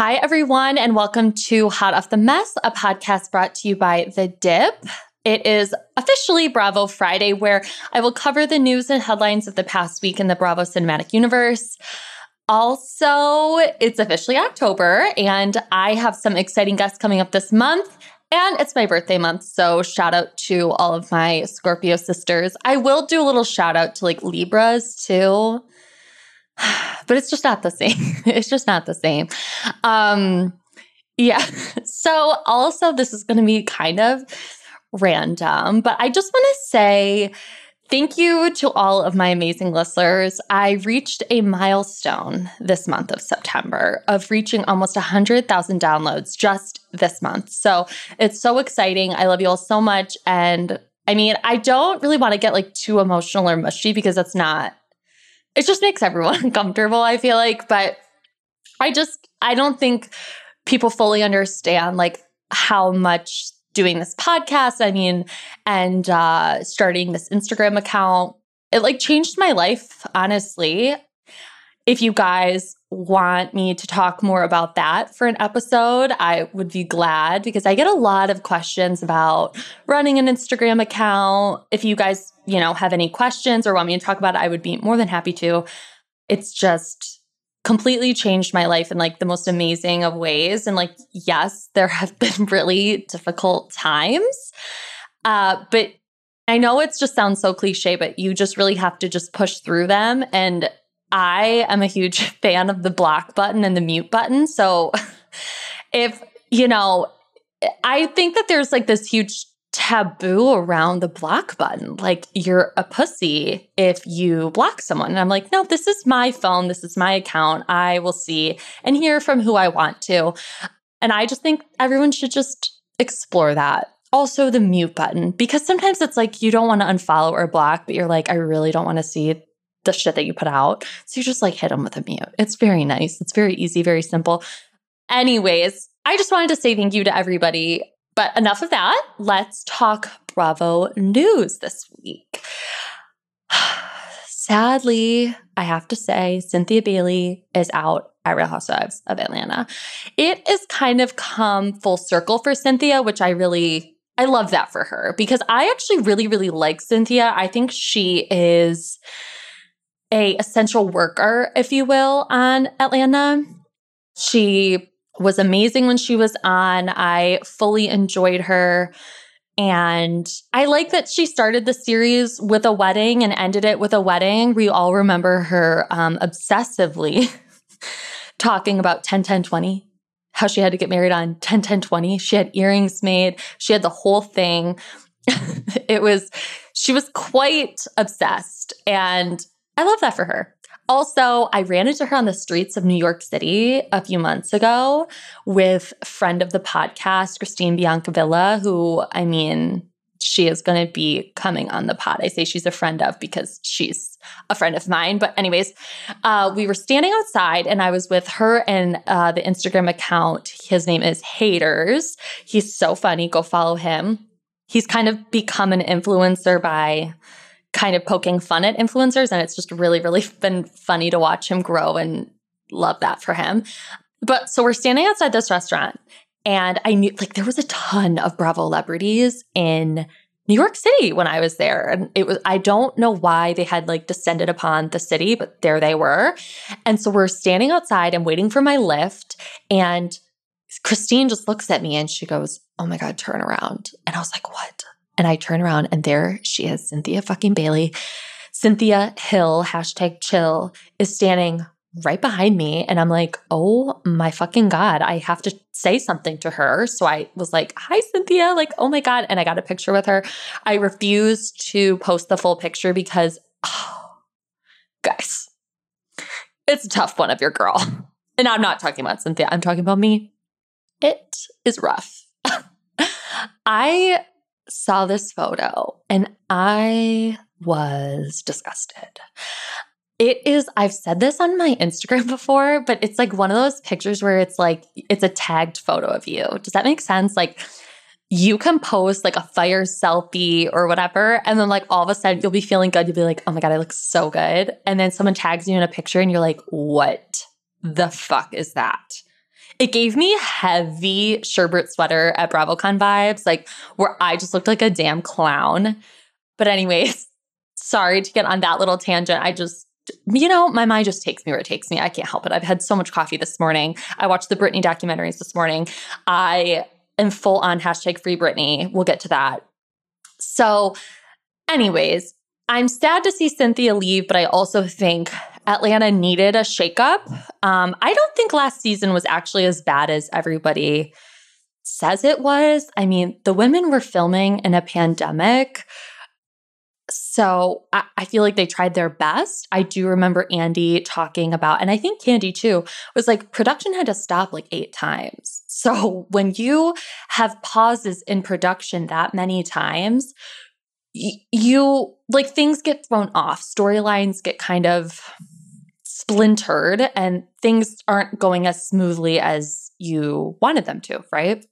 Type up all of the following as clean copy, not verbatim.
Hi, everyone, and welcome to Hot Off the Mess, a podcast brought to you by The Dip. It is officially Bravo Friday, where I will cover the news and headlines of the past week in the Bravo cinematic universe. Also, it's officially October, and I have some exciting guests coming up this month, and it's my birthday month, so shout out to all of my Scorpio sisters. I will do a little shout out to Libras, too. But it's just not the same. It's just not the same. Yeah. So also this is going to be kind of random, but I just want to say thank you to all of my amazing listeners. I reached a milestone this month of September of reaching almost 100,000 downloads just this month. So it's so exciting. I love you all so much. And I mean, I don't really want to get too emotional or mushy because that's not, it just makes everyone uncomfortable, I feel like. But I don't think people fully understand how much doing this podcast, and starting this Instagram account, it changed my life, honestly. If you guys want me to talk more about that for an episode, I would be glad because I get a lot of questions about running an Instagram account. If you guys, have any questions or want me to talk about it, I would be more than happy to. It's just completely changed my life in the most amazing of ways. And yes, there have been really difficult times. But I know it just sounds so cliche, but you just really have to just push through them. And I am a huge fan of the block button and the mute button. So if, I think that there's this huge taboo around the block button. You're a pussy if you block someone. And I'm no, this is my phone. This is my account. I will see and hear from who I want to. And I just think everyone should just explore that. Also the mute button, because sometimes it's you don't want to unfollow or block, but you're I really don't want to see the shit that you put out. So you just hit them with a mute. It's very nice. It's very easy, very simple. Anyways, I just wanted to say thank you to everybody. But enough of that. Let's talk Bravo news this week. Sadly, I have to say, Cynthia Bailey is out at Real Housewives of Atlanta. It has kind of come full circle for Cynthia, which I love that for her because I actually really, really like Cynthia. I think she is a essential worker, if you will, on Atlanta. She was amazing when she was on. I fully enjoyed her. And I like that she started the series with a wedding and ended it with a wedding. We all remember her obsessively talking about 10-10-20, how she had to get married on 10-10-20. She had earrings made. She had the whole thing. She was quite obsessed. And I love that for her. Also, I ran into her on the streets of New York City a few months ago with a friend of the podcast, Christine Biancavilla, who, she is going to be coming on the pod. I say she's a friend of because she's a friend of mine. But anyways, we were standing outside and I was with her and the Instagram account. His name is Haters. He's so funny. Go follow him. He's kind of become an influencer by kind of poking fun at influencers. And it's just really, really been funny to watch him grow and love that for him. But so we're standing outside this restaurant and I knew there was a ton of Bravo celebrities in New York City when I was there. And I don't know why they had descended upon the city, but there they were. And so we're standing outside and waiting for my lift. And Christine just looks at me and she goes, "Oh my God, turn around." And I was like, "What?" And I turn around and there she is, Cynthia fucking Bailey. Cynthia Hill, #chill, is standing right behind me. And I'm oh my fucking God, I have to say something to her. So I was "Hi, Cynthia." Oh my God. And I got a picture with her. I refused to post the full picture because, guys, it's a tough one of your girl. And I'm not talking about Cynthia. I'm talking about me. It is rough. I saw this photo and I was disgusted. I've said this on my Instagram before, but it's one of those pictures where it's it's a tagged photo of you. Does that make sense? You can post a fire selfie or whatever, and then all of a sudden you'll be feeling good. You'll be "Oh my God, I look so good." And then someone tags you in a picture and you're what the fuck is that? It gave me heavy sherbet sweater at BravoCon vibes, like where I just looked like a damn clown. But anyways, sorry to get on that little tangent. I just, my mind just takes me where it takes me. I can't help it. I've had so much coffee this morning. I watched the Britney documentaries this morning. I am full on hashtag free Britney. We'll get to that. So anyways, I'm sad to see Cynthia leave, but I also think Atlanta needed a shakeup. I don't think last season was actually as bad as everybody says it was. I mean, the women were filming in a pandemic, so I feel like they tried their best. I do remember Andy talking about, and I think Candy too, was like production had to stop like 8 times. So when you have pauses in production that many times, you like things get thrown off, storylines get kind of splintered, and things aren't going as smoothly as you wanted them to, right?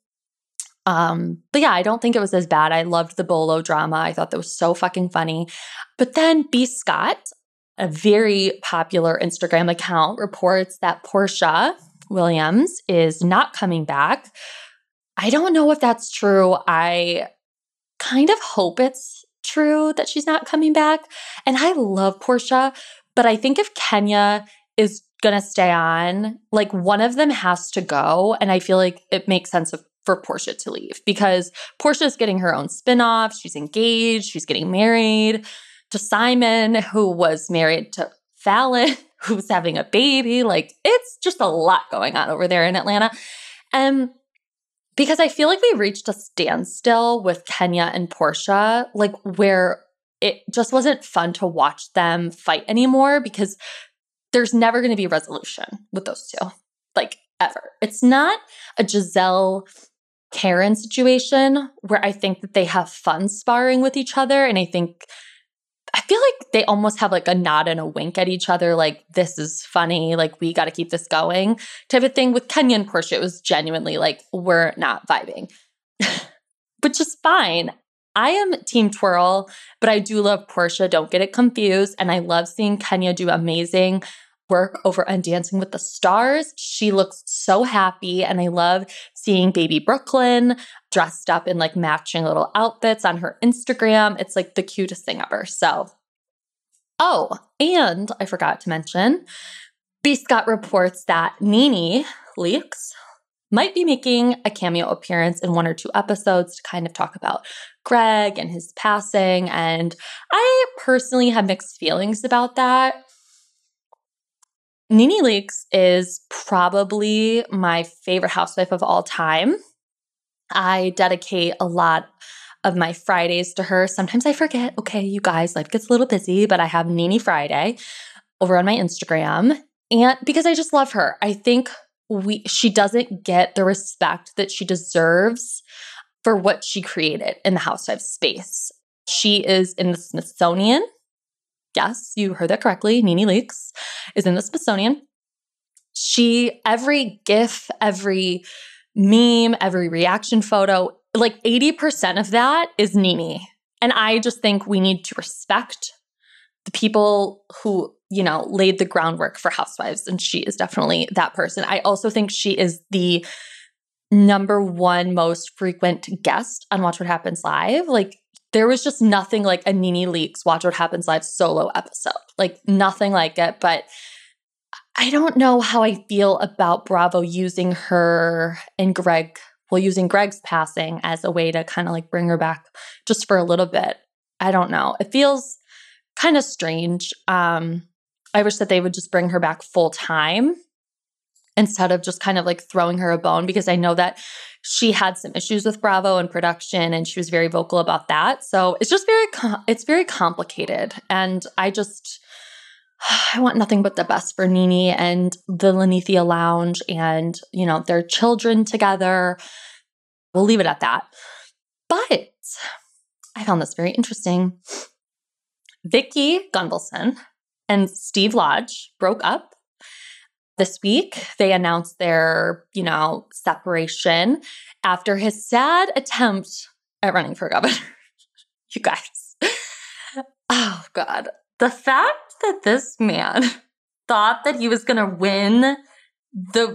But yeah, I don't think it was as bad. I loved the Bolo drama. I thought that was so fucking funny. But then B. Scott, a very popular Instagram account, reports that Porsha Williams is not coming back. I don't know if that's true. I kind of hope it's true that she's not coming back. And I love Porsha, but I think if Kenya is going to stay on, like one of them has to go. And I feel like it makes sense for Porsha to leave because Porsha is getting her own spinoff. She's engaged. She's getting married to Simon, who was married to Fallon, who's having a baby. Like it's just a lot going on over there in Atlanta. And because I feel like we reached a standstill with Kenya and Porsha, like where it just wasn't fun to watch them fight anymore because there's never going to be a resolution with those two, like ever. It's not a Giselle Karen situation where I think that they have fun sparring with each other. And I feel like they almost have like a nod and a wink at each other, like, this is funny, like, we got to keep this going type of thing. With Kenya and Porsha, it was genuinely like, we're not vibing, which is fine. I am team twirl, but I do love Porsha. Don't get it confused. And I love seeing Kenya do amazing work over on Dancing with the Stars. She looks so happy. And I love seeing baby Brooklyn dressed up in like matching little outfits on her Instagram. It's like the cutest thing ever. So, and I forgot to mention, B. Scott reports that NeNe Leakes might be making a cameo appearance in 1 or 2 episodes to kind of talk about Greg and his passing. And I personally have mixed feelings about that. NeNe Leakes is probably my favorite housewife of all time. I dedicate a lot of my Fridays to her. Sometimes I forget, okay, you guys, life gets a little busy, but I have NeNe Friday over on my Instagram. And because I just love her. I think she doesn't get the respect that she deserves for what she created in the housewife space. She is in the Smithsonian. Yes, you heard that correctly. NeNe Leakes is in the Smithsonian. Every GIF, every meme, every reaction photo, like 80% of that is NeNe. And I just think we need to respect the people who, laid the groundwork for housewives. And she is definitely that person. I also think she is the #1 most frequent guest on Watch What Happens Live. Like, there was just nothing like a NeNe Leakes Watch What Happens Live solo episode. Like, nothing like it. But I don't know how I feel about Bravo using her and using Greg's passing as a way to kind of like bring her back just for a little bit. I don't know. It feels kind of strange. I wish that they would just bring her back full time instead of just kind of like throwing her a bone, because I know that she had some issues with Bravo and production, and she was very vocal about that. So it's just very complicated. And I want nothing but the best for NeNe and the Lanithia Lounge and, their children together. We'll leave it at that. But I found this very interesting. Vicki Gunvalson and Steve Lodge broke up this week. They announced their, separation after his sad attempt at running for governor. You guys. Oh, God. The fact that this man thought that he was going to win the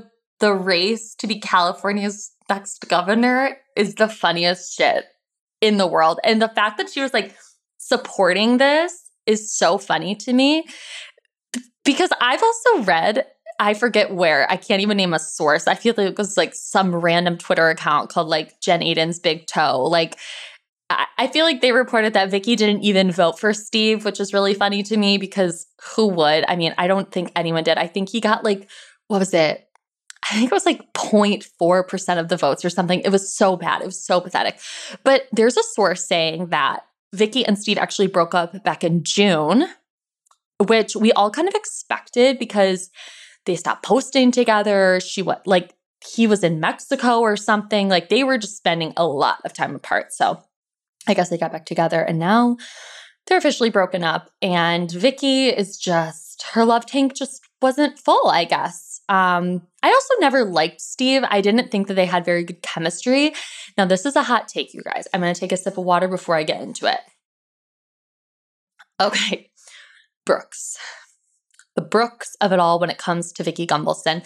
the race to be California's next governor is the funniest shit in the world. And the fact that she was like supporting this is so funny to me because I've also read, I forget where, I can't even name a source. I feel like it was like some random Twitter account called like Jen Aiden's Big Toe. Like, I feel like they reported that Vicki didn't even vote for Steve, which is really funny to me because who would? I mean, I don't think anyone did. I think he got like, what was it? I think it was like 0.4% of the votes or something. It was so bad. It was so pathetic. But there's a source saying that Vicki and Steve actually broke up back in June, which we all kind of expected because they stopped posting together. He was in Mexico or something. Like they were just spending a lot of time apart. So I guess they got back together and now they're officially broken up. And Vicki is just, her love tank just wasn't full, I guess. I also never liked Steve. I didn't think that they had very good chemistry. Now, this is a hot take, you guys. I'm going to take a sip of water before I get into it. Okay, Brooks. The Brooks of it all when it comes to Vicki Gunvalson.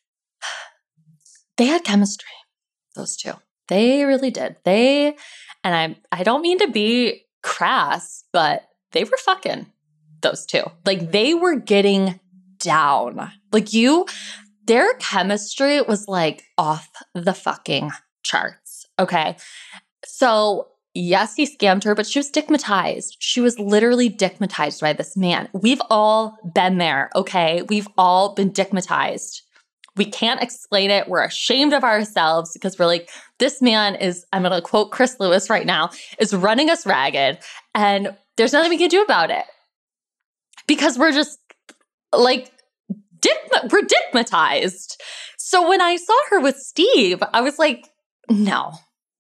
They had chemistry, those two. They really did. And I don't mean to be crass, but they were fucking, those two. Like they were getting down. Like their chemistry was like off the fucking charts. Okay. So yes, he scammed her, but she was dickmatized. She was literally dickmatized by this man. We've all been there. Okay. We've all been dickmatized. We can't explain it. We're ashamed of ourselves because we're like, this man is, I'm going to quote Chris Lewis right now, is running us ragged and there's nothing we can do about it because we're just like, we're dickmatized. So when I saw her with Steve, I was like, no.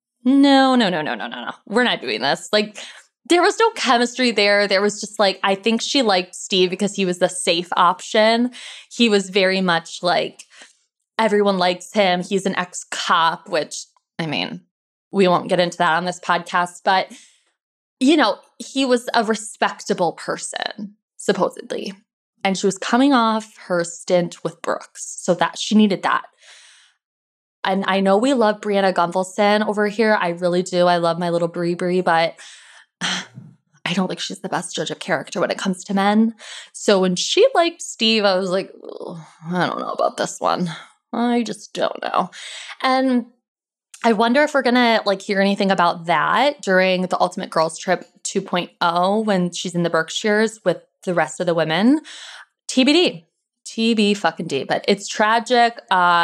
We're not doing this. Like, there was no chemistry there. There was just like, I think she liked Steve because he was the safe option. He was very much like, everyone likes him. He's an ex-cop, which, I mean, we won't get into that on this podcast, but, you know, he was a respectable person, supposedly. And she was coming off her stint with Brooks, so that she needed that. And I know we love Brianna Gunvalson over here. I really do. I love my little Brie, but I don't think she's the best judge of character when it comes to men. So when she liked Steve, I was like, I don't know about this one. I just don't know. And I wonder if we're going to like hear anything about that during the Ultimate Girls Trip 2.0 when she's in the Berkshires with the rest of the women. TBD. TB fucking D. But it's tragic.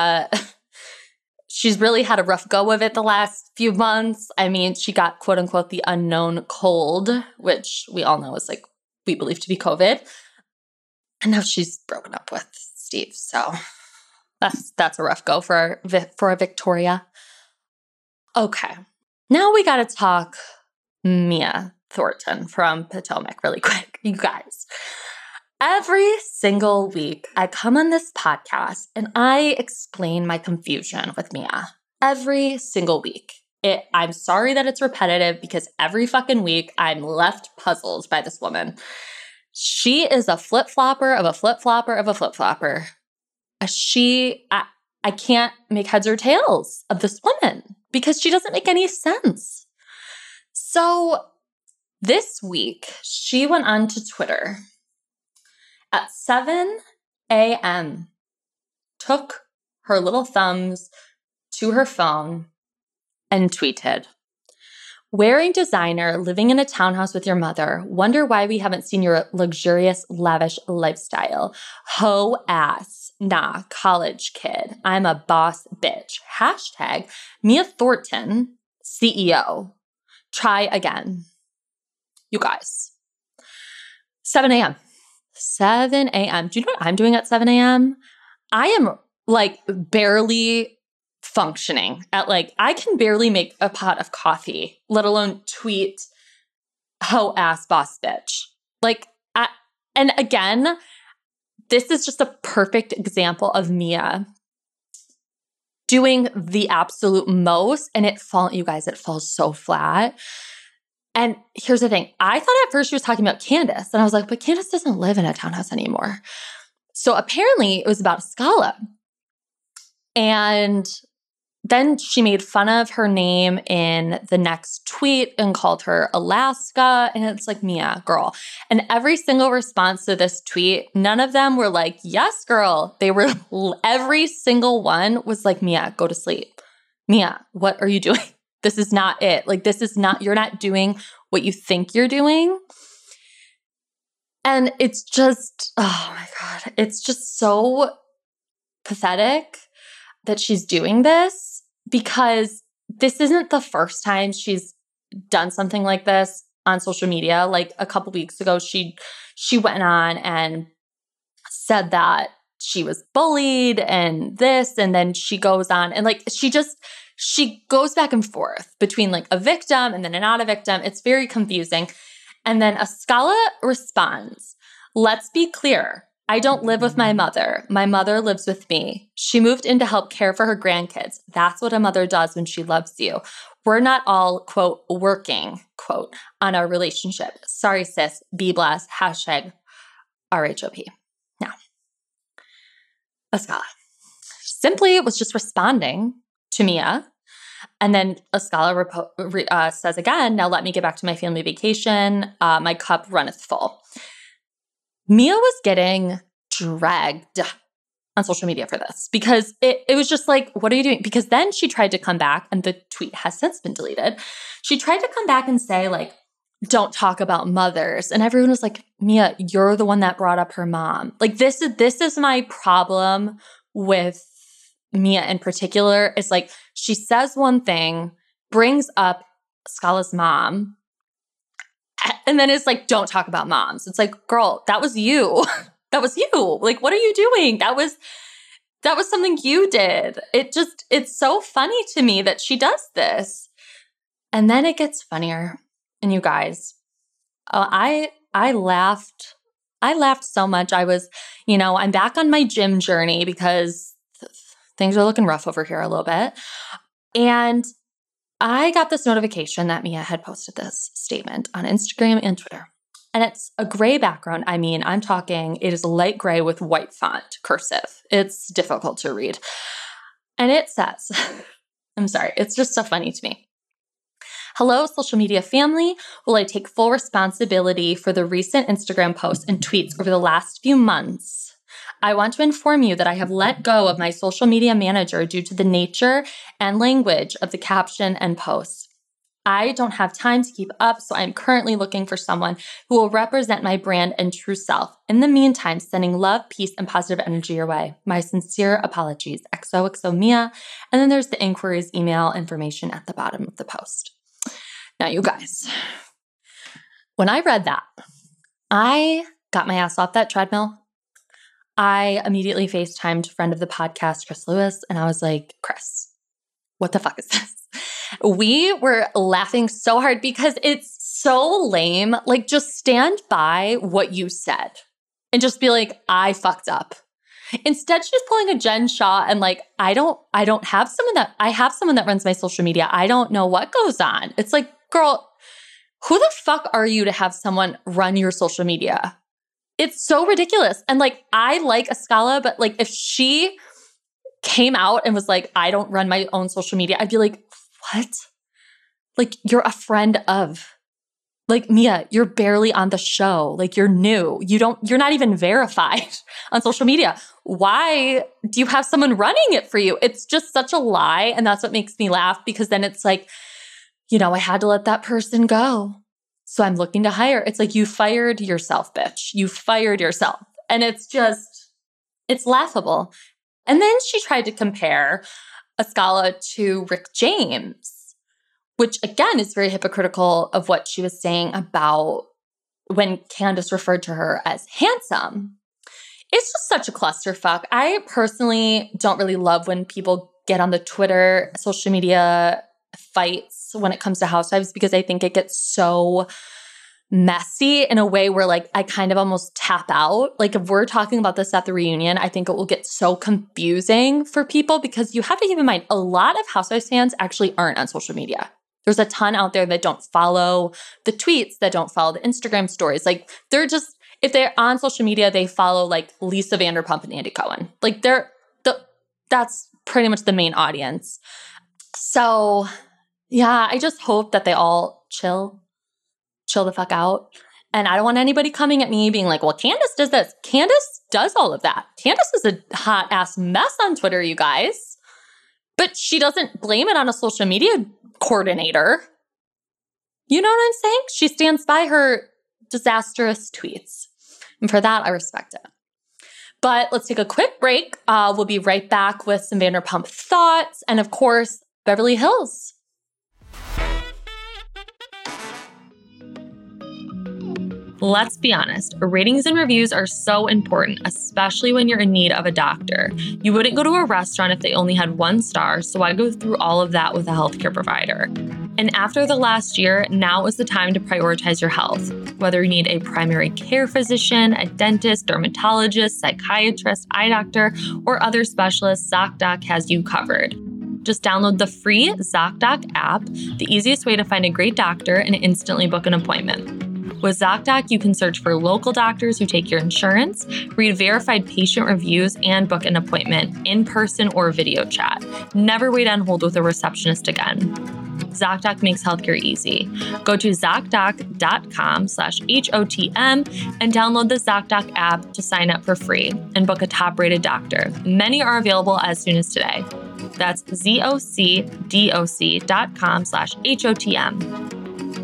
She's really had a rough go of it the last few months. I mean, she got quote unquote the unknown cold, which we all know is like, we believe to be COVID. And now she's broken up with Steve. So that's a rough go for Victoria. Okay. Now we got to talk Mia Thornton from Potomac really quick. You guys, every single week I come on this podcast and I explain my confusion with Mia. Every single week. I'm sorry that it's repetitive because every fucking week I'm left puzzled by this woman. She is a flip-flopper of a flip-flopper of a flip-flopper. I can't make heads or tails of this woman because she doesn't make any sense. So this week, she went on to Twitter at 7 a.m., took her little thumbs to her phone and tweeted, "Wearing designer, living in a townhouse with your mother. Wonder why we haven't seen your luxurious, lavish lifestyle. Hoe ass. Nah, college kid. I'm a boss bitch. Hashtag Mia Thornton, CEO. Try again." You guys. 7 a.m. 7 a.m. Do you know what I'm doing at 7 a.m.? I am like barely functioning at like, I can barely make a pot of coffee, let alone tweet hoe ass boss bitch. Like, and again, this is just a perfect example of Mia doing the absolute most, and it falls so flat. And here's the thing. I thought at first she was talking about Candace, and I was like, but Candace doesn't live in a townhouse anymore. So apparently it was about Scala. And then she made fun of her name in the next tweet and called her Alaska. And it's like, Mia, girl. And every single response to this tweet, none of them were like, yes, girl. They were, every single one was like, Mia, go to sleep. Mia, what are you doing? This is not it. Like, this is not, you're not doing what you think you're doing. And it's just, oh my God, it's just so pathetic that she's doing this, because this isn't the first time she's done something like this on social media. Like a couple weeks ago, she went on and said that she was bullied and this, and then she goes on and like she goes back and forth between like a victim and then not a victim. It's very confusing. And then Askale responds, let's be clear. I don't live with my mother. My mother lives with me. She moved in to help care for her grandkids. That's what a mother does when she loves you. We're not all, quote, working, quote, on our relationship. Sorry, sis. Be blessed. Hashtag RHOP. Now, Askale simply was just responding to Mia. And then Askale says again, now let me get back to my family vacation. My cup runneth full. Mia was getting dragged on social media for this because it was just like, what are you doing? Because then she tried to come back, and the tweet has since been deleted. She tried to come back and say like, don't talk about mothers. And everyone was like, Mia, you're the one that brought up her mom. Like this is my problem with Mia in particular. Is like, she says one thing, brings up Askale's mom, and then it's like, don't talk about moms. It's like, girl, that was you. That was you. Like, what are you doing? That was something you did. It's so funny to me that she does this. And then it gets funnier. And you guys, I laughed. I laughed so much. I was, I'm back on my gym journey because things are looking rough over here a little bit. And I got this notification that Mia had posted this statement on Instagram and Twitter. And it's a gray background. I mean, I'm talking, it is light gray with white font, cursive. It's difficult to read. And it says, I'm sorry, it's just so funny to me. Hello, social media family. Will I take full responsibility for the recent Instagram posts and tweets over the last few months? I want to inform you that I have let go of my social media manager due to the nature and language of the caption and posts. I don't have time to keep up, so I'm currently looking for someone who will represent my brand and true self. In the meantime, sending love, peace, and positive energy your way. My sincere apologies. XOXO Mia. And then there's the inquiries email information at the bottom of the post. Now, you guys, when I read that, I got my ass off that treadmill. I immediately FaceTimed a friend of the podcast, Chris Lewis, and I was like, Chris, what the fuck is this? We were laughing so hard because it's so lame. Like, just stand by what you said and just be like, I fucked up. Instead, she's pulling a Jen Shah and like, I have someone that runs my social media. I don't know what goes on. It's like, girl, who the fuck are you to have someone run your social media? It's so ridiculous. And like, I like Askale, but like, if she came out and was like, I don't run my own social media, I'd be like, what? Like, you're a friend of. Like, Mia, you're barely on the show. Like, you're new. You're not even verified on social media. Why do you have someone running it for you? It's just such a lie. And that's what makes me laugh, because then it's like, I had to let that person go. So I'm looking to hire. It's like, you fired yourself, bitch. You fired yourself. And it's laughable. And then she tried to compare Askale to Rick James, which again is very hypocritical of what she was saying about when Candace referred to her as handsome. It's just such a clusterfuck. I personally don't really love when people get on the Twitter, social media fights when it comes to housewives, because I think it gets so messy in a way where like I kind of almost tap out. Like, if we're talking about this at the reunion, I think it will get so confusing for people, because you have to keep in mind a lot of housewives fans actually aren't on social media. There's a ton out there that don't follow the tweets, that don't follow the Instagram stories. Like, they're just, if they're on social media, they follow like Lisa Vanderpump and Andy Cohen. Like, that's pretty much the main audience. So yeah, I just hope that they all chill the fuck out. And I don't want anybody coming at me being like, well, Candace does this. Candace does all of that. Candace is a hot ass mess on Twitter, you guys. But she doesn't blame it on a social media coordinator. You know what I'm saying? She stands by her disastrous tweets. And for that, I respect it. But let's take a quick break. We'll be right back with some Vanderpump thoughts and, of course, Beverly Hills. Let's be honest, ratings and reviews are so important, especially when you're in need of a doctor. You wouldn't go to a restaurant if they only had 1 star, so I go through all of that with a healthcare provider. And after the last year, now is the time to prioritize your health. Whether you need a primary care physician, a dentist, dermatologist, psychiatrist, eye doctor, or other specialists, ZocDoc has you covered. Just download the free ZocDoc app, the easiest way to find a great doctor and instantly book an appointment. With ZocDoc, you can search for local doctors who take your insurance, read verified patient reviews, and book an appointment in person or video chat. Never wait on hold with a receptionist again. ZocDoc makes healthcare easy. Go to ZocDoc.com/HOTM and download the ZocDoc app to sign up for free and book a top-rated doctor. Many are available as soon as today. That's ZocDoc.com/HOTM.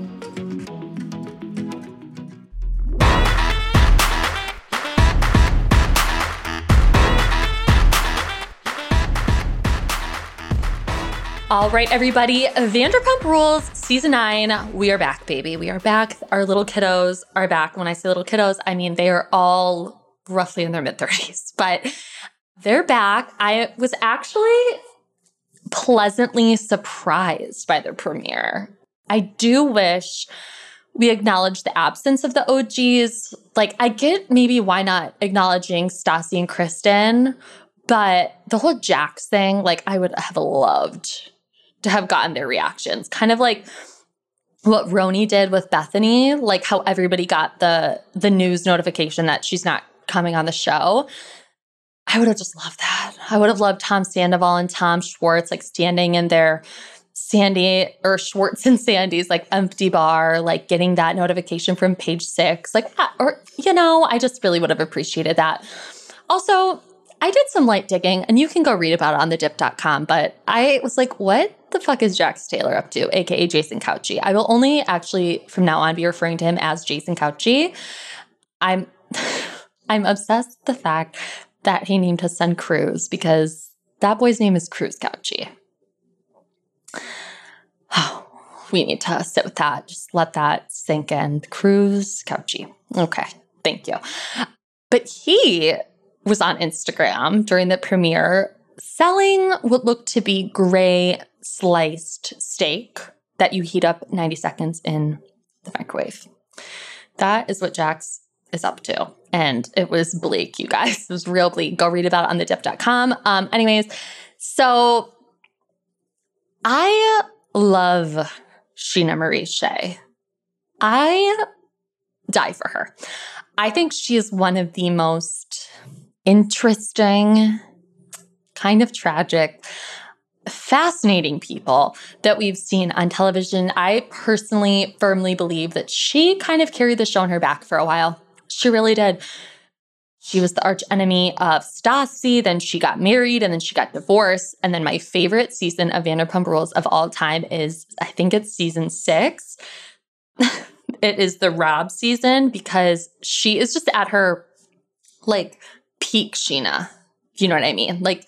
All right, everybody, Vanderpump Rules Season 9, we are back, baby. We are back. Our little kiddos are back. When I say little kiddos, I mean they are all roughly in their mid-30s, but they're back. I was actually pleasantly surprised by the premiere. I do wish we acknowledge the absence of the OGs. Like, I get maybe why not acknowledging Stassi and Kristen, but the whole Jax thing, like, I would have loved to have gotten their reactions. Kind of like what Roni did with Bethany, like how everybody got the news notification that she's not coming on the show. I would have just loved that. I would have loved Tom Sandoval and Tom Schwartz like standing in their Sandy or Schwartz and Sandy's like empty bar, like getting that notification from Page Six, like that. Or, you know, I just really would have appreciated that. Also, I did some light digging, and you can go read about it on thedip.com, but I was like, what the fuck is Jax Taylor up to, aka Jason Couchy? I will only actually from now on be referring to him as Jason Couchy. I'm obsessed with the fact that he named his son Cruz because that boy's name is Cruz Couchy. Oh, we need to sit with that. Just let that sink in. Cruz Couchy. Okay, thank you. But he was on Instagram during the premiere selling what looked to be gray sliced steak that you heat up 90 seconds in the microwave. That is what Jax is up to. And it was bleak, you guys. It was real bleak. Go read about it on thedip.com. Anyways, so I love Sheena Marie Shea. I die for her. I think she is one of the most interesting, kind of tragic, fascinating people that we've seen on television. I personally firmly believe that she kind of carried the show on her back for a while. She really did. She was the arch enemy of Stassi, then she got married, and then she got divorced. And then my favorite season of Vanderpump Rules of all time is, I think it's season 6. It is the Rob season because she is just at her, like, peak Sheena. You know what I mean? Like,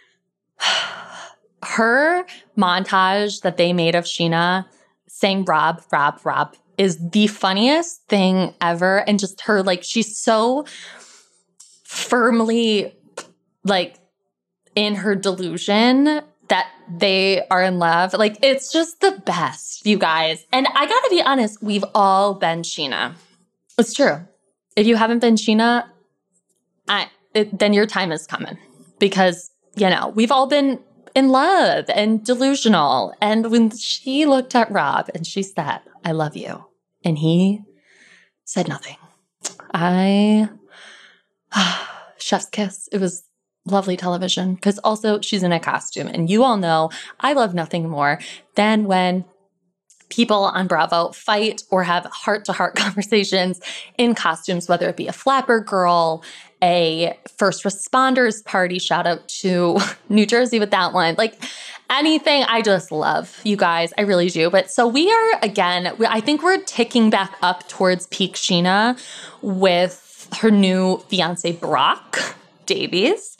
her montage that they made of Sheena saying Rob, Rob, Rob is the funniest thing ever. And just her, like, she's so firmly, like, in her delusion that they are in love. Like, it's just the best, you guys. And I gotta be honest, we've all been Sheena. It's true. If you haven't been Sheena, then your time is coming. Because, you know, we've all been in love and delusional. And when she looked at Rob and she said, I love you, and he said nothing. Chef's kiss. It was lovely television, because also she's in a costume. And you all know I love nothing more than when people on Bravo fight or have heart-to-heart conversations in costumes, whether it be a flapper girl, a first responders party, shout out to New Jersey with that one. Like anything, I just love, you guys. I really do. But so we are, again, I think we're ticking back up towards peak Sheena with her new fiance, Brock Davies.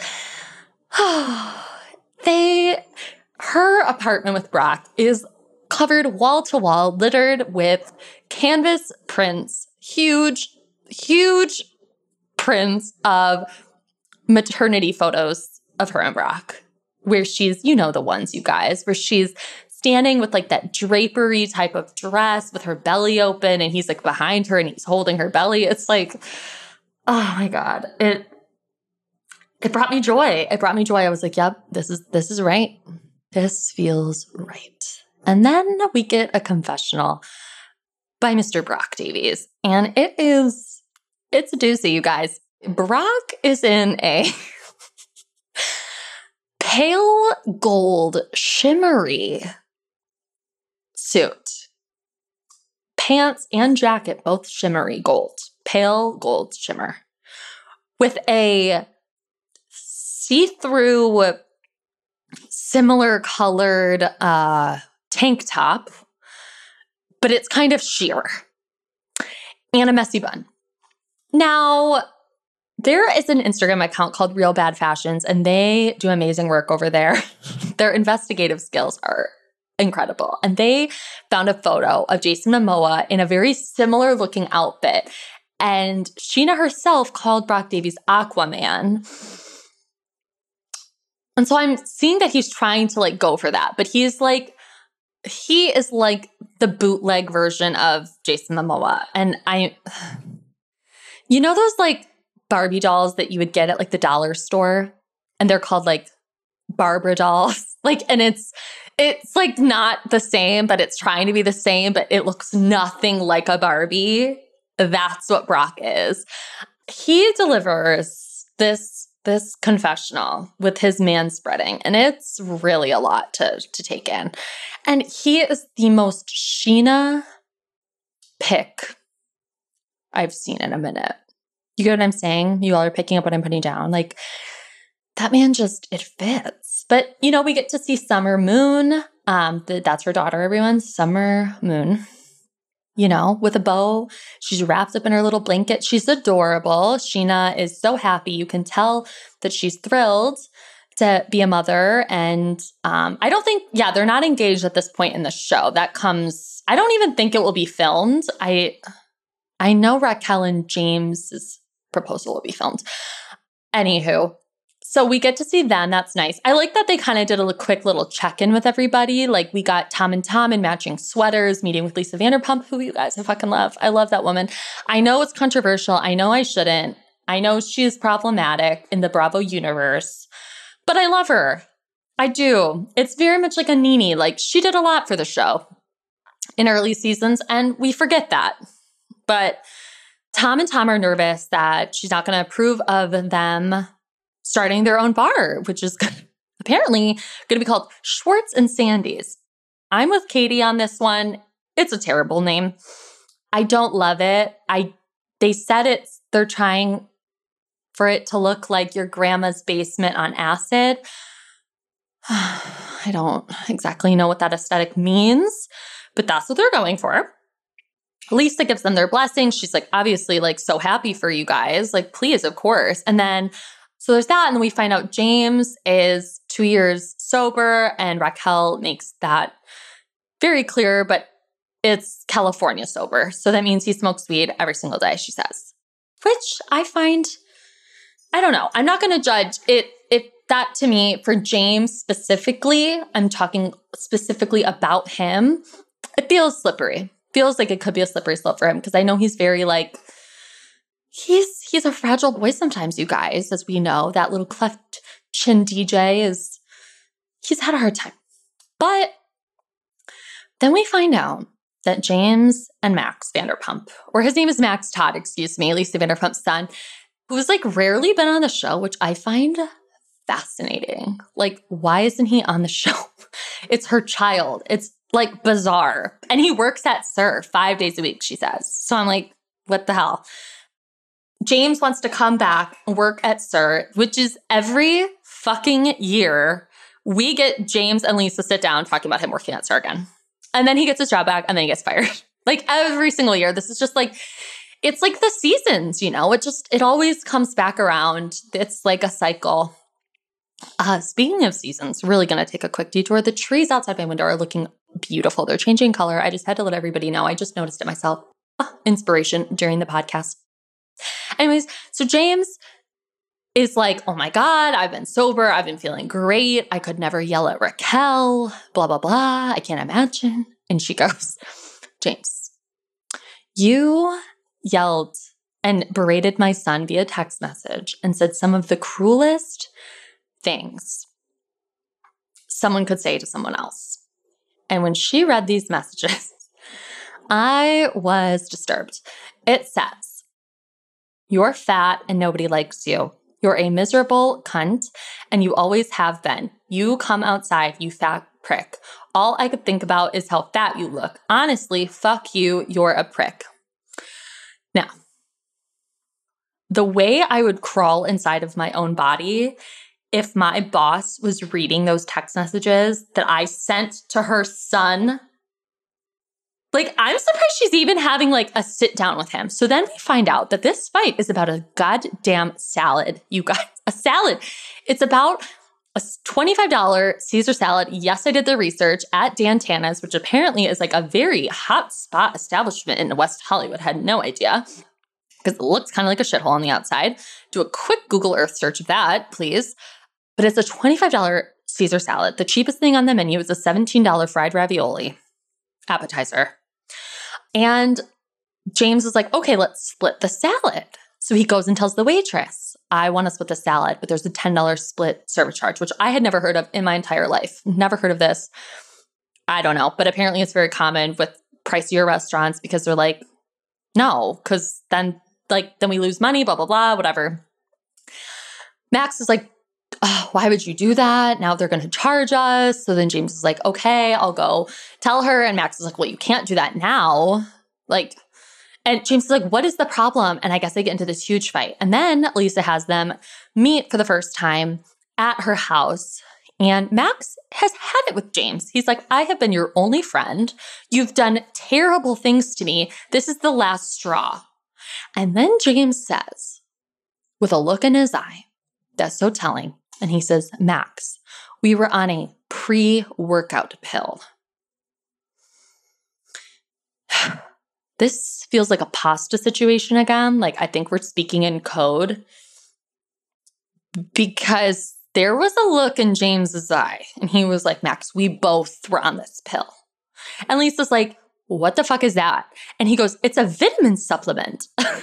Her apartment with Brock is covered wall to wall, littered with canvas prints, huge prints of maternity photos of her and Brock, where she's, you know the ones, you guys, where she's standing with like that drapery type of dress with her belly open and he's like behind her and he's holding her belly. It's like, oh my God. It brought me joy. It brought me joy. I was like, yep, this is right. This feels right. And then we get a confessional by Mr. Brock Davies. And it's a doozy, you guys. Brock is in a pale gold shimmery suit. Pants and jacket, both shimmery gold. Pale gold shimmer. With a see-through, similar colored tank top, but it's kind of sheer, and a messy bun. Now, there is an Instagram account called Real Bad Fashions, and they do amazing work over there. Their investigative skills are incredible. And they found a photo of Jason Momoa in a very similar looking outfit. And Sheena herself called Brock Davies Aquaman. And so I'm seeing that he's trying to like go for that, but he is like the bootleg version of Jason Momoa. And you know those like Barbie dolls that you would get at like the dollar store, and they're called like Barbara dolls. Like, and it's like not the same, but it's trying to be the same, but it looks nothing like a Barbie. That's what Brock is. He delivers this confessional with his manspreading, and it's really a lot to take in. And he is the most Sheena pick I've seen in a minute. You get what I'm saying? You all are picking up what I'm putting down. Like, that man just, it fits. But, you know, we get to see Summer Moon. That's her daughter, everyone. Summer Moon. You know, with a bow. She's wrapped up in her little blanket. She's adorable. Sheena is so happy. You can tell that she's thrilled to be a mother. And I don't think, they're not engaged at this point in the show. That comes, I don't even think it will be filmed. I know Raquel and James's proposal will be filmed. Anywho, so we get to see them. That's nice. I like that they kind of did a quick little check-in with everybody. Like, we got Tom and Tom in matching sweaters, meeting with Lisa Vanderpump, who you guys I fucking love. I love that woman. I know it's controversial. I know I shouldn't. I know she's problematic in the Bravo universe, but I love her. I do. It's very much like a Nene. Like, she did a lot for the show in early seasons, and we forget that. But Tom and Tom are nervous that she's not going to approve of them starting their own bar, which is apparently going to be called Schwartz and Sandy's. I'm with Katie on this one. It's a terrible name. I don't love it. They said they're trying for it to look like your grandma's basement on acid. I don't exactly know what that aesthetic means, but that's what they're going for. Lisa gives them their blessing. She's like, obviously, like, so happy for you guys. Like, please, of course. And then, so there's that. And then we find out James is 2 years sober, and Raquel makes that very clear, but it's California sober. So that means he smokes weed every single day, she says, which I find, I don't know. I'm not going to judge it. That to me, for James specifically, I'm talking specifically about him, it feels slippery. Feels like it could be a slippery slope for him, because I know he's very like, he's a fragile boy sometimes, you guys, as we know. That little cleft chin DJ he's had a hard time. But then we find out that James and Max Vanderpump, or his name is Max Todd, Lisa Vanderpump's son, who's like rarely been on the show, which I find fascinating. Like, why isn't he on the show? It's her child. It's like bizarre. And he works at SUR 5 days a week, she says. So I'm like, what the hell? James wants to come back and work at SUR, which is every fucking year we get James and Lisa sit down talking about him working at SUR again. And then he gets his job back and then he gets fired. Like every single year. This is just like, it's like the seasons, you know? It always comes back around. It's like a cycle. Speaking of seasons, really going to take a quick detour. The trees outside my window are looking beautiful. They're changing color. I just had to let everybody know. I just noticed it myself. Inspiration during the podcast. Anyways, so James is like, oh my God, I've been sober. I've been feeling great. I could never yell at Raquel, blah, blah, blah. I can't imagine. And she goes, James, you yelled and berated my son via text message and said some of the cruelest things someone could say to someone else. And when she read these messages, I was disturbed. It says, you're fat and nobody likes you. You're a miserable cunt and you always have been. You come outside, you fat prick. All I could think about is how fat you look. Honestly, fuck you, you're a prick. Now, the way I would crawl inside of my own body if my boss was reading those text messages that I sent to her son, like, I'm surprised she's even having like a sit down with him. So then we find out that this fight is about a goddamn salad. You guys, a salad. It's about a $25 Caesar salad. Yes, I did the research at Dan Tana's, which apparently is like a very hot spot establishment in West Hollywood. Had no idea because it looks kind of like a shithole on the outside. Do a quick Google Earth search of that, please. But it's a $25 Caesar salad. The cheapest thing on the menu is a $17 fried ravioli appetizer. And James is like, okay, let's split the salad. So he goes and tells the waitress, I want to split the salad, but there's a $10 split service charge, which I had never heard of in my entire life. Never heard of this. I don't know. But apparently it's very common with pricier restaurants because they're like, no, because then we lose money, blah, blah, blah, whatever. Max is like, oh, why would you do that? Now they're going to charge us. So then James is like, okay, I'll go tell her. And Max is like, well, you can't do that now. And James is like, what is the problem? And I guess they get into this huge fight. And then Lisa has them meet for the first time at her house. And Max has had it with James. He's like, I have been your only friend. You've done terrible things to me. This is the last straw. And then James says, with a look in his eye, that's so telling. And he says, Max, we were on a pre-workout pill. This feels like a pasta situation again. Like, I think we're speaking in code because there was a look in James's eye and he was like, Max, we both were on this pill. And Lisa's like, what the fuck is that? And he goes, it's a vitamin supplement.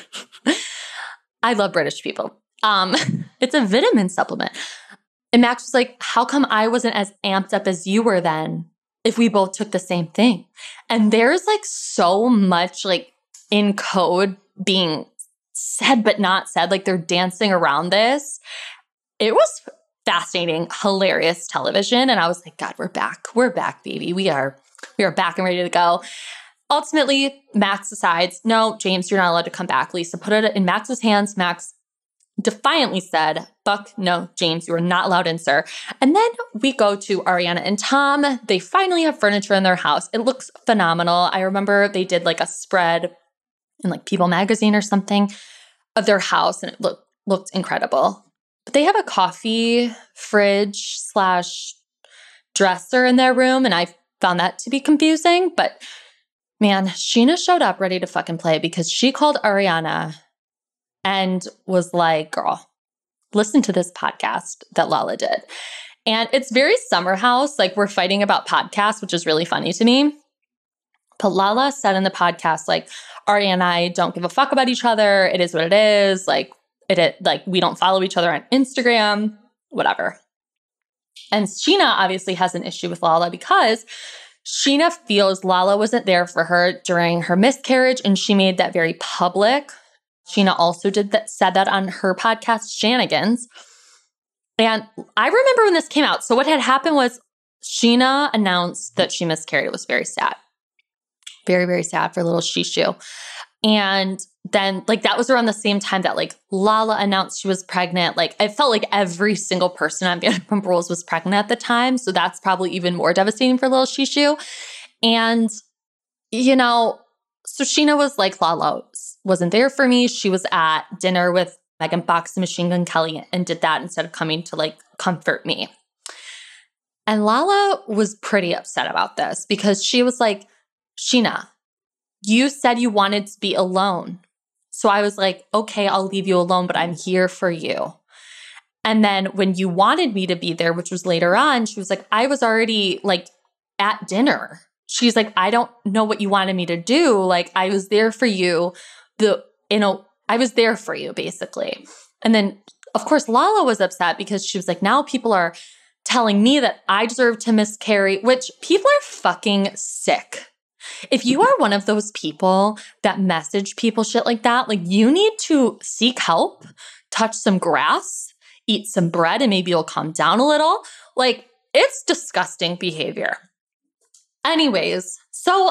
I love British people. It's a vitamin supplement. And Max was like, how come I wasn't as amped up as you were then if we both took the same thing? And there's like so much like in code being said but not said, like they're dancing around this. It was fascinating, hilarious television. And I was like, God, we're back. We're back, baby. We are back and ready to go. Ultimately, Max decides, no, James, you're not allowed to come back. Lisa put it in Max's hands. Max defiantly said, fuck no, James, you are not allowed in, sir. And then we go to Ariana and Tom. They finally have furniture in their house. It looks phenomenal. I remember they did like a spread in like People magazine or something of their house, and it looked incredible. But they have a coffee fridge / dresser in their room, and I found that to be confusing. But man, Scheana showed up ready to fucking play because she called Ariana and was like, girl, listen to this podcast that Lala did. And it's very Summer House. Like, we're fighting about podcasts, which is really funny to me. But Lala said in the podcast, like, Ari and I don't give a fuck about each other. It is what it is. Like, we don't follow each other on Instagram, whatever. And Scheana obviously has an issue with Lala because Scheana feels Lala wasn't there for her during her miscarriage, and she made that very public. Scheana also said that on her podcast, Shenanigans. And I remember when this came out. So what had happened was Scheana announced that she miscarried. It was very sad. Very, very sad for little Shishu. And then like that was around the same time that like Lala announced she was pregnant. Like I felt like every single person on Vanderpump Rules was pregnant at the time. So that's probably even more devastating for little Shishu. And, so Scheana was like, Lala wasn't there for me. She was at dinner with Megan Fox and Machine Gun Kelly and did that instead of coming to like comfort me. And Lala was pretty upset about this because she was like, Scheana, you said you wanted to be alone. So I was like, okay, I'll leave you alone, but I'm here for you. And then when you wanted me to be there, which was later on, she was like, I was already like at dinner. She's like, I don't know what you wanted me to do. Like I was there for you. I was there for you basically. And then of course Lala was upset because she was like, now people are telling me that I deserve to miscarry, which people are fucking sick. If you are one of those people that message people shit like that, like you need to seek help, touch some grass, eat some bread, and maybe you'll calm down a little. Like it's disgusting behavior. Anyways, so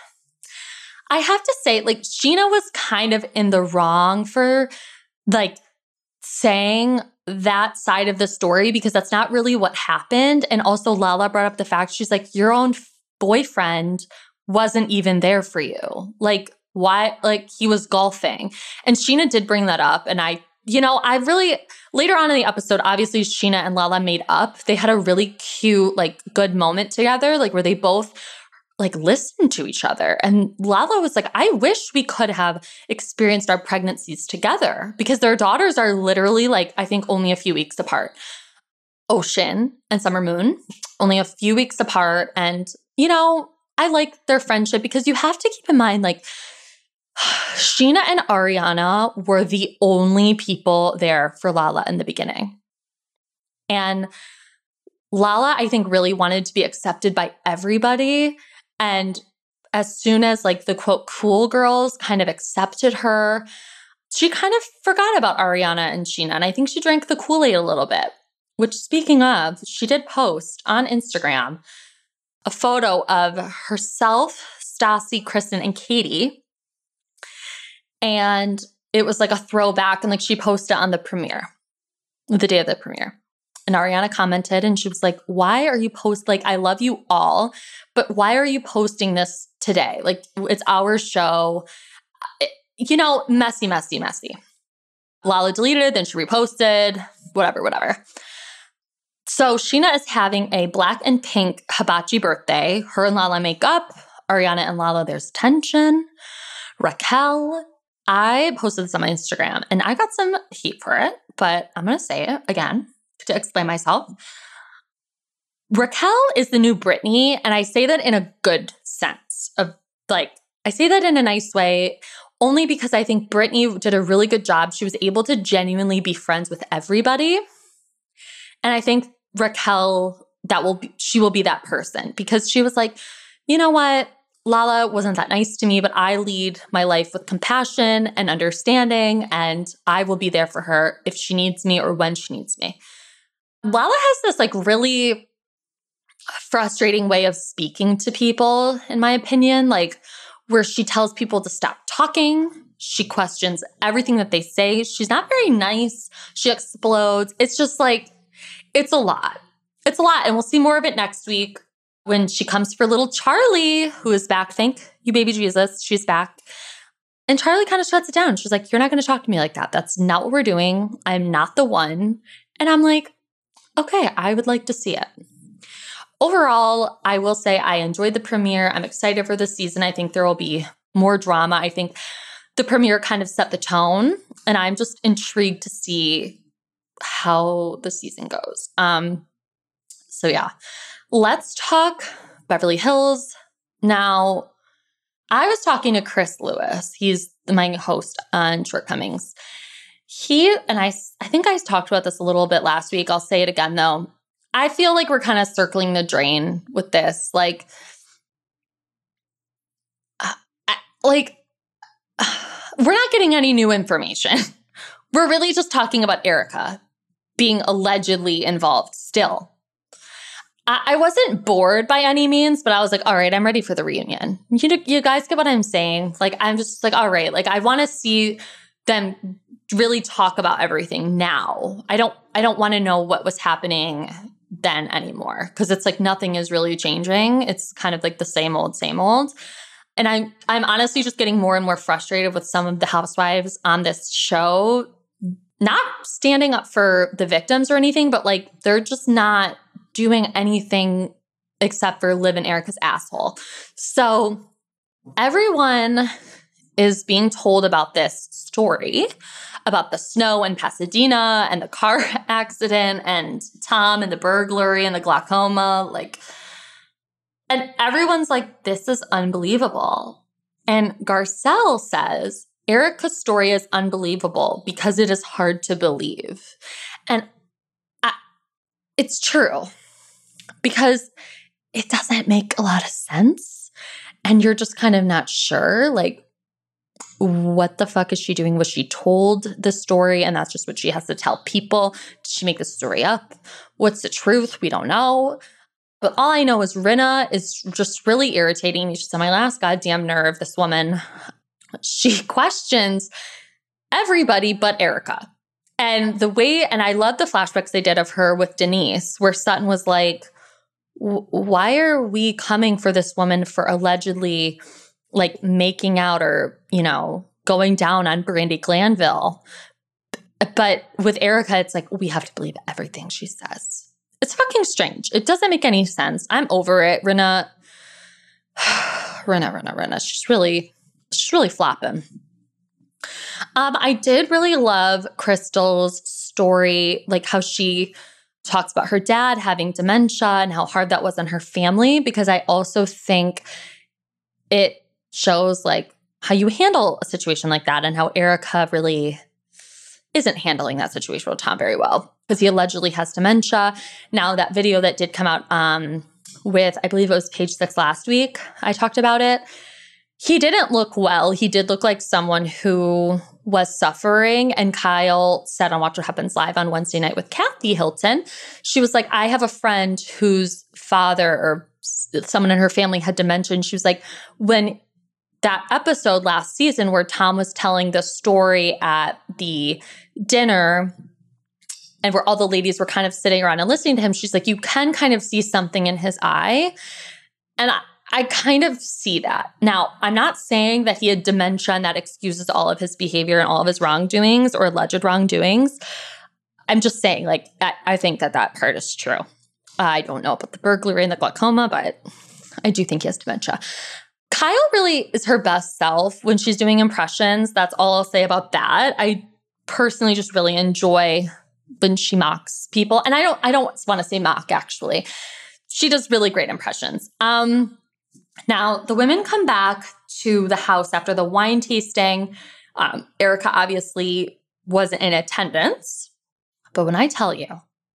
I have to say, like Scheana was kind of in the wrong for like saying that side of the story because that's not really what happened. And also Lala brought up the fact, she's like, your own boyfriend wasn't even there for you. Like, why? Like, he was golfing. And Scheana did bring that up. And I really, later on in the episode, obviously Scheana and Lala made up. They had a really cute, like, good moment together, like, where they both, like, listened to each other. And Lala was like, I wish we could have experienced our pregnancies together because their daughters are literally, like, I think only a few weeks apart. Ocean and Summer Moon, only a few weeks apart. And, I like their friendship because you have to keep in mind, like, Scheana and Ariana were the only people there for Lala in the beginning. And Lala, I think, really wanted to be accepted by everybody. And as soon as, like, the quote, cool girls kind of accepted her, she kind of forgot about Ariana and Scheana. And I think she drank the Kool-Aid a little bit, which, speaking of, she did post on Instagram a photo of herself, Stassi, Kristen, and Katie. And it was like a throwback, and like she posted on the day of the premiere. And Ariana commented and she was like, why are you like, I love you all, but why are you posting this today? Like, it's our show. Messy, messy, messy. Lala deleted it, then she reposted, whatever. So Scheana is having a black and pink hibachi birthday. Her and Lala make up. Ariana and Lala, there's tension. Raquel, I posted this on my Instagram and I got some heat for it, but I'm going to say it again to explain myself. Raquel is the new Britney, and I say that in a good sense of like, I say that in a nice way only because I think Britney did a really good job. She was able to genuinely be friends with everybody. And I think Raquel, she will be that person because she was like, you know what? Lala wasn't that nice to me, but I lead my life with compassion and understanding, and I will be there for her if she needs me or when she needs me. Lala has this like really frustrating way of speaking to people, in my opinion, like where she tells people to stop talking. She questions everything that they say. She's not very nice. She explodes. It's just like, it's a lot. It's a lot. And we'll see more of it next week when she comes for little Charlie, who is back. Thank you, baby Jesus. She's back. And Charlie kind of shuts it down. She's like, you're not going to talk to me like that. That's not what we're doing. I'm not the one. And I'm like, okay, I would like to see it. Overall, I will say I enjoyed the premiere. I'm excited for the season. I think there will be more drama. I think the premiere kind of set the tone, and I'm just intrigued to see how the season goes. So yeah, let's talk Beverly Hills. Now, I was talking to Chris Lewis. He's my host on Shortcomings. I think I talked about this a little bit last week. I'll say it again though. I feel like we're kind of circling the drain with this. Like, we're not getting any new information. We're really just talking about Erika being allegedly involved still. I wasn't bored by any means, but I was like, all right, I'm ready for the reunion. You guys get what I'm saying? Like, I'm just like, all right, like I want to see them really talk about everything now. I don't want to know what was happening then anymore, because it's like nothing is really changing. It's kind of like the same old, same old. And I'm honestly just getting more and more frustrated with some of the housewives on this show, not standing up for the victims or anything, but like they're just not doing anything except for live in Erika's asshole. So everyone is being told about this story, about the snow in Pasadena and the car accident and Tom and the burglary and the glaucoma. And everyone's like, this is unbelievable. And Garcelle says, Erika's story is unbelievable because it is hard to believe. And it's true, because it doesn't make a lot of sense. And you're just kind of not sure, like, what the fuck is she doing? Was she told the story and that's just what she has to tell people? Did she make the story up? What's the truth? We don't know. But all I know is Rinna is just really irritating. She's on my last goddamn nerve, this woman. She questions everybody but Erika. And I love the flashbacks they did of her with Denise, where Sutton was like, why are we coming for this woman for allegedly like making out or, going down on Brandi Glanville? But with Erika, it's like, we have to believe everything she says. It's fucking strange. It doesn't make any sense. I'm over it. Rinna. She's really flopping. I did really love Crystal's story, like how she talks about her dad having dementia and how hard that was on her family, because I also think it shows like how you handle a situation like that and how Erika really isn't handling that situation with Tom very well, because he allegedly has dementia. Now, that video that did come out with, I believe it was Page Six last week, I talked about it. He didn't look well. He did look like someone who was suffering. And Kyle said on Watch What Happens Live on Wednesday night with Kathy Hilton, she was like, I have a friend whose father or someone in her family had dementia. And she was like, when that episode last season where Tom was telling the story at the dinner and where all the ladies were kind of sitting around and listening to him, she's like, you can kind of see something in his eye. And I kind of see that. Now, I'm not saying that he had dementia and that excuses all of his behavior and all of his wrongdoings or alleged wrongdoings. I'm just saying, like, I think that part is true. I don't know about the burglary and the glaucoma, but I do think he has dementia. Kyle really is her best self when she's doing impressions. That's all I'll say about that. I personally just really enjoy when she mocks people. And I don't want to say mock, actually. She does really great impressions. Now, the women come back to the house after the wine tasting. Erika obviously wasn't in attendance. But when I tell you,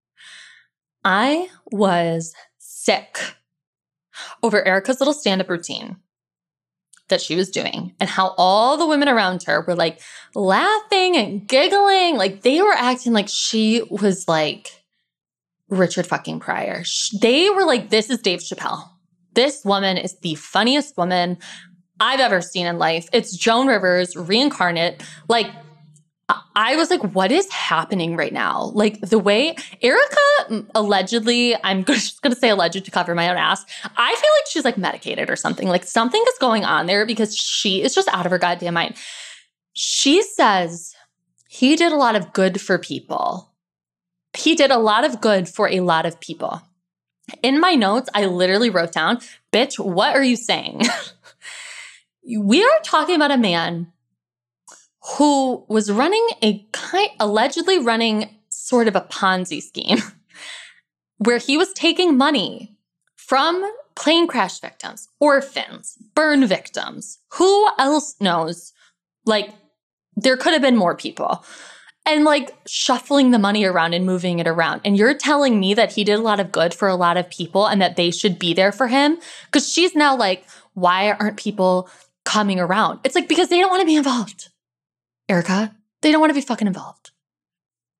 I was sick over Erika's little stand-up routine that she was doing and how all the women around her were like laughing and giggling. Like they were acting like she was like Richard fucking Pryor. They were like, this is Dave Chappelle. This woman is the funniest woman I've ever seen in life. It's Joan Rivers reincarnate. Like, I was like, what is happening right now? Like, the way Erika allegedly, I'm just going to say alleged to cover my own ass. I feel like she's like medicated or something. Like, something is going on there because she is just out of her goddamn mind. She says he did a lot of good for people. He did a lot of good for a lot of people. In my notes, I literally wrote down, bitch, what are you saying? We are talking about a man who was allegedly running sort of a Ponzi scheme where he was taking money from plane crash victims, orphans, burn victims. Who else knows? Like, there could have been more people. And like shuffling the money around and moving it around. And you're telling me that he did a lot of good for a lot of people and that they should be there for him? Because she's now like, why aren't people coming around? It's like, because they don't want to be involved. Erika, they don't want to be fucking involved.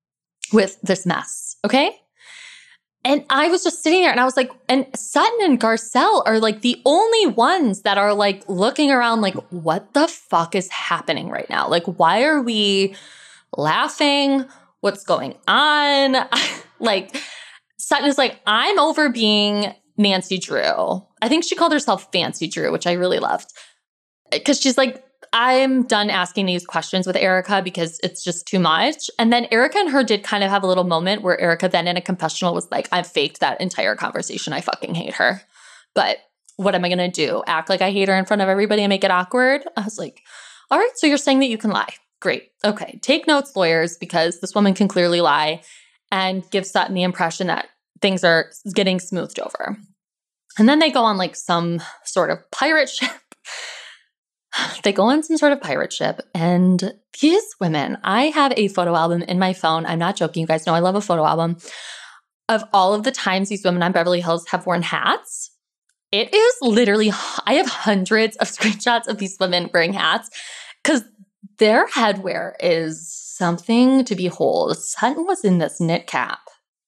with this mess, okay? And I was just sitting there and I was like, and Sutton and Garcelle are like the only ones that are like looking around like, what the fuck is happening right now? Like, why are we laughing? What's going on? Like, Sutton is like, I'm over being Nancy Drew. I think she called herself Fancy Drew, which I really loved. Because she's like, I'm done asking these questions with Erika because it's just too much. And then Erika and her did kind of have a little moment where Erika then in a confessional was like, I faked that entire conversation. I fucking hate her. But what am I going to do? Act like I hate her in front of everybody and make it awkward? I was like, all right, so you're saying that you can lie. Great. Okay. Take notes, lawyers, because this woman can clearly lie and give Sutton the impression that things are getting smoothed over. And then they go on like some sort of pirate ship. They go on some sort of pirate ship, and these women, I have a photo album in my phone. I'm not joking. You guys know I love a photo album of all of the times these women on Beverly Hills have worn hats. It is literally, I have hundreds of screenshots of these women wearing hats because their headwear is something to behold. Sutton was in this knit cap.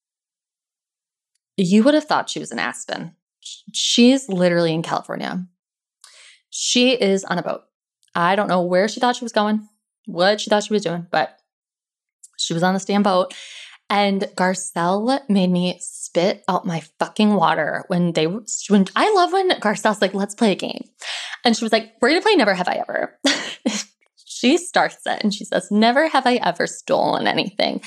You would have thought she was in Aspen. She's literally in California. She is on a boat. I don't know where she thought she was going, what she thought she was doing, but she was on this damn boat. And Garcelle made me spit out my fucking water when I love when Garcelle's like, let's play a game. And she was like, we're going to play Never Have I Ever. She starts it and she says, never have I ever stolen anything.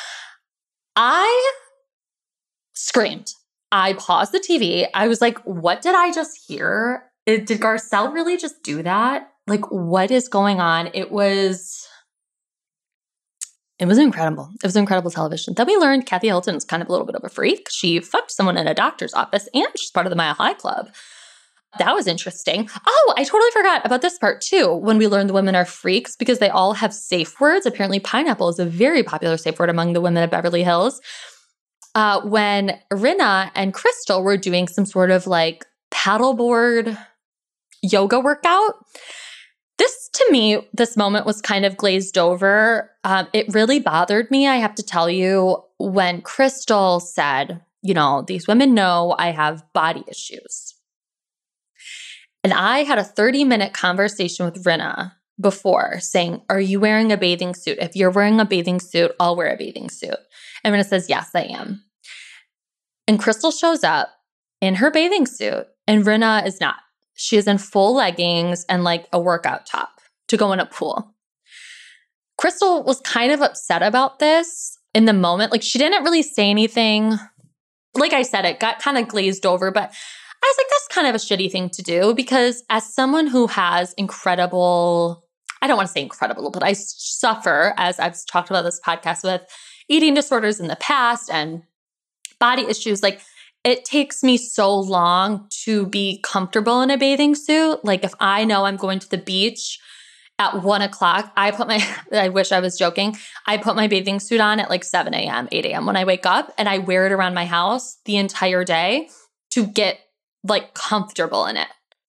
I screamed. I paused the TV. I was like, what did I just hear? Did Garcelle really just do that? Like, what is going on? It was incredible. It was incredible television. Then we learned Kathy Hilton is kind of a little bit of a freak. She fucked someone in a doctor's office and she's part of the Mile High Club. That was interesting. Oh, I totally forgot about this part too. When we learned the women are freaks because they all have safe words. Apparently pineapple is a very popular safe word among the women of Beverly Hills. When Rinna and Crystal were doing some sort of like paddleboard yoga workout. To me, this moment was kind of glazed over. It really bothered me, I have to tell you, when Crystal said, you know, these women know I have body issues. And I had a 30-minute conversation with Rinna before saying, are you wearing a bathing suit? If you're wearing a bathing suit, I'll wear a bathing suit. And Rinna says, yes, I am. And Crystal shows up in her bathing suit and Rinna is not. She is in full leggings and like a workout top to go in a pool. Crystal was kind of upset about this in the moment. Like she didn't really say anything. Like I said, it got kind of glazed over, but I was like, that's kind of a shitty thing to do because as someone who has incredible, I don't want to say incredible, but I suffer, as I've talked about this podcast, with eating disorders in the past and body issues. Like it takes me so long to be comfortable in a bathing suit. Like if I know I'm going to the beach at 1:00, I wish I was joking. I put my bathing suit on at like 7 a.m., 8 a.m. when I wake up and I wear it around my house the entire day to get like comfortable in it.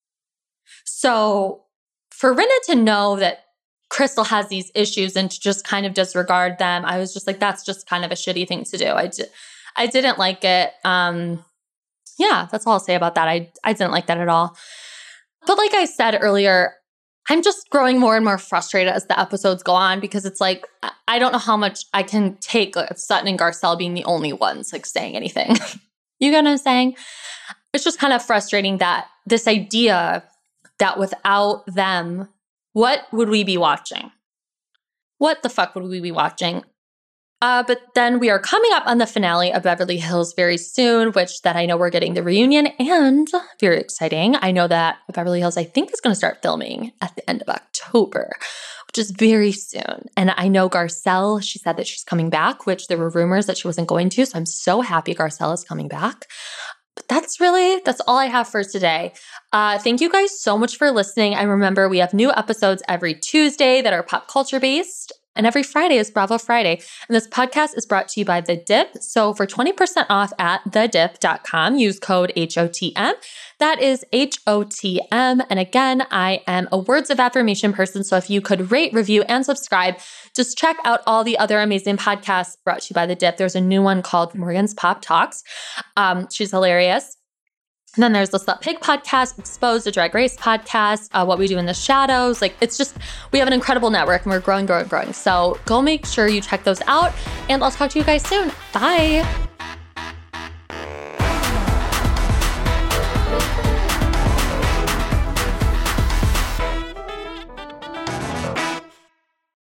So for Rinna to know that Crystal has these issues and to just kind of disregard them, I was just like, that's just kind of a shitty thing to do. I didn't like it. Yeah, that's all I'll say about that. I didn't like that at all. But like I said earlier, I'm just growing more and more frustrated as the episodes go on because it's like, I don't know how much I can take Sutton and Garcelle being the only ones like saying anything. You get what I'm saying? It's just kind of frustrating that this idea that without them, what would we be watching? What the fuck would we be watching? But then we are coming up on the finale of Beverly Hills very soon, which that I know we're getting the reunion and very exciting. I know that Beverly Hills, I think, is going to start filming at the end of October, which is very soon. And I know Garcelle, she said that she's coming back, which there were rumors that she wasn't going to. So I'm so happy Garcelle is coming back. But that's all I have for today. Thank you guys so much for listening. I remember we have new episodes every Tuesday that are pop culture based. And every Friday is Bravo Friday. And this podcast is brought to you by The Dip. So for 20% off at thedip.com, use code HOTM. That is HOTM. And again, I am a words of affirmation person. So if you could rate, review, and subscribe, just check out all the other amazing podcasts brought to you by The Dip. There's a new one called Morgan's Pop Talks. She's hilarious. And then there's the Slut Pig podcast, Exposed, a Drag Race podcast, What We Do in the Shadows. Like, it's just, we have an incredible network and we're growing. So go make sure you check those out. And I'll talk to you guys soon. Bye.